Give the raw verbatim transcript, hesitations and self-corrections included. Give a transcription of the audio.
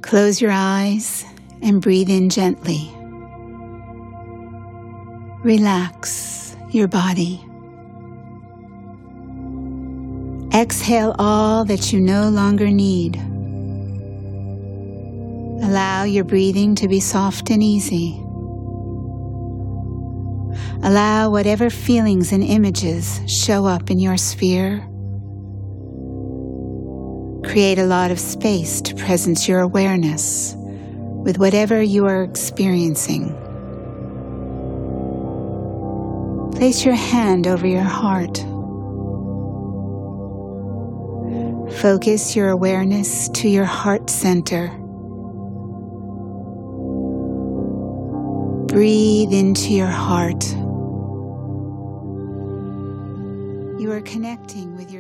Close your eyes and breathe in gently. Relax your body. Exhale all that you no longer need. Allow your breathing to be soft and easy. Allow whatever feelings and images show up in your sphere. Create a lot of space to presence your awareness with whatever you are experiencing. Place your hand over your heart. Focus your awareness to your heart center. Breathe into your heart. You are connecting with your